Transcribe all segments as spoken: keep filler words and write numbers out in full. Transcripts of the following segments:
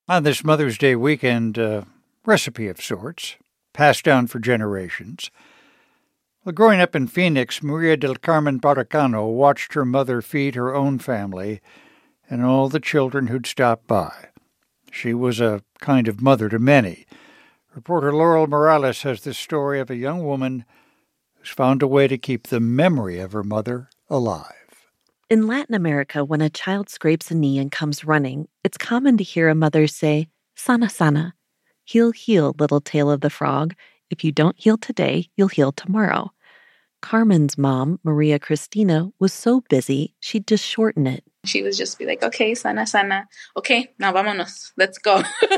On this Mother's Day weekend, uh, recipe of sorts, passed down for generations. Well, growing up in Phoenix, Maria del Carmen Paracano watched her mother feed her own family and all the children who'd stopped by. She was a kind of mother to many. Reporter Laurel Morales has the story of a young woman who's found a way to keep the memory of her mother alive. In Latin America, when a child scrapes a knee and comes running, it's common to hear a mother say, "Sana, sana." Heal, heal, little tail of the frog. If you don't heal today, you'll heal tomorrow. Carmen's mom, Maria Cristina, was so busy, she'd just shorten it. She would just be like, okay, sana, sana. Okay, now vámonos. Let's go.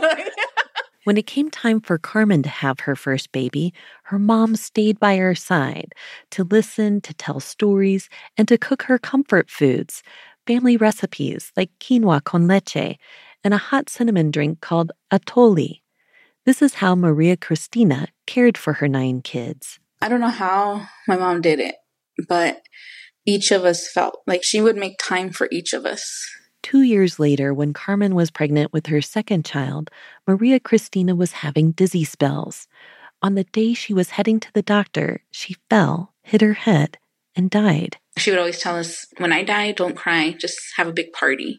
When it came time for Carmen to have her first baby, her mom stayed by her side to listen, to tell stories, and to cook her comfort foods, family recipes like quinoa con leche, and a hot cinnamon drink called atole. This is how Maria Cristina cared for her nine kids. I don't know how my mom did it, but each of us felt like she would make time for each of us. Two years later, when Carmen was pregnant with her second child, Maria Cristina was having dizzy spells. On the day she was heading to the doctor, she fell, hit her head, and died. She would always tell us, when I die, don't cry, just have a big party.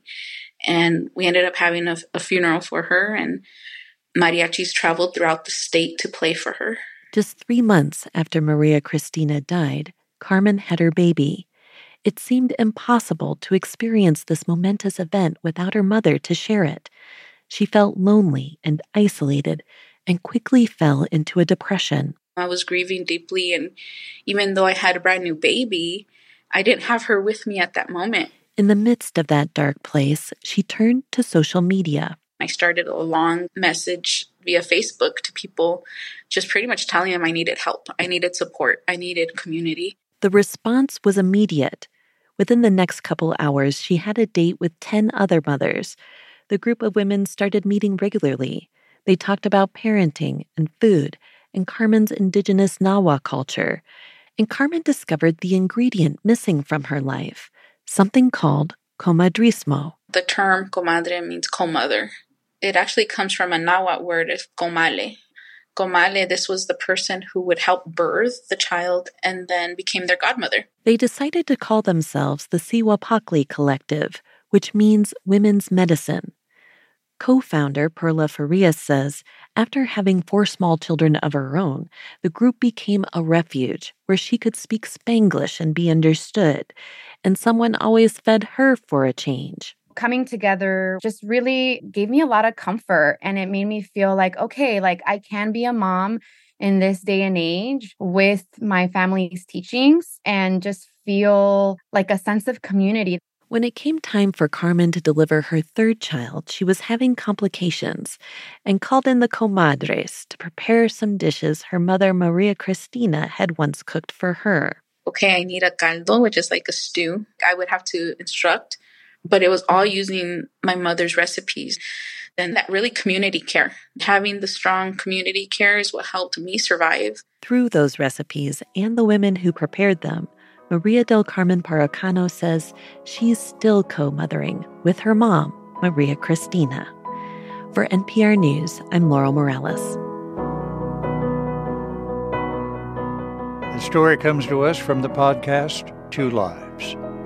And we ended up having a, a funeral for her, and mariachis traveled throughout the state to play for her. Just three months after Maria Cristina died, Carmen had her baby. It seemed impossible to experience this momentous event without her mother to share it. She felt lonely and isolated and quickly fell into a depression. I was grieving deeply, and even though I had a brand new baby, I didn't have her with me at that moment. In the midst of that dark place, she turned to social media. I started a long message via Facebook to people, just pretty much telling them I needed help, I needed support, I needed community. The response was immediate. Within the next couple hours, she had a date with ten other mothers. The group of women started meeting regularly. They talked about parenting and food and Carmen's indigenous Nahua culture. And Carmen discovered the ingredient missing from her life, something called comadrismo. The term comadre means co-mother. It actually comes from a Nahua word, of comale. Comale, this was the person who would help birth the child and then became their godmother. They decided to call themselves the Siwapakli Collective, which means women's medicine. Co-founder Perla Farias says, after having four small children of her own, the group became a refuge where she could speak Spanglish and be understood, and someone always fed her for a change. Coming together just really gave me a lot of comfort, and it made me feel like, okay, like I can be a mom in this day and age with my family's teachings and just feel like a sense of community. When it came time for Carmen to deliver her third child, she was having complications and called in the comadres to prepare some dishes her mother Maria Cristina had once cooked for her. Okay, I need a caldo, which is like a stew. I would have to instruct, but it was all using my mother's recipes. And that really community care. Having the strong community care is what helped me survive. Through those recipes and the women who prepared them, Maria del Carmen Paracano says she's still co-mothering with her mom, Maria Cristina. For N P R News, I'm Laurel Morales. The story comes to us from the podcast Two Lives.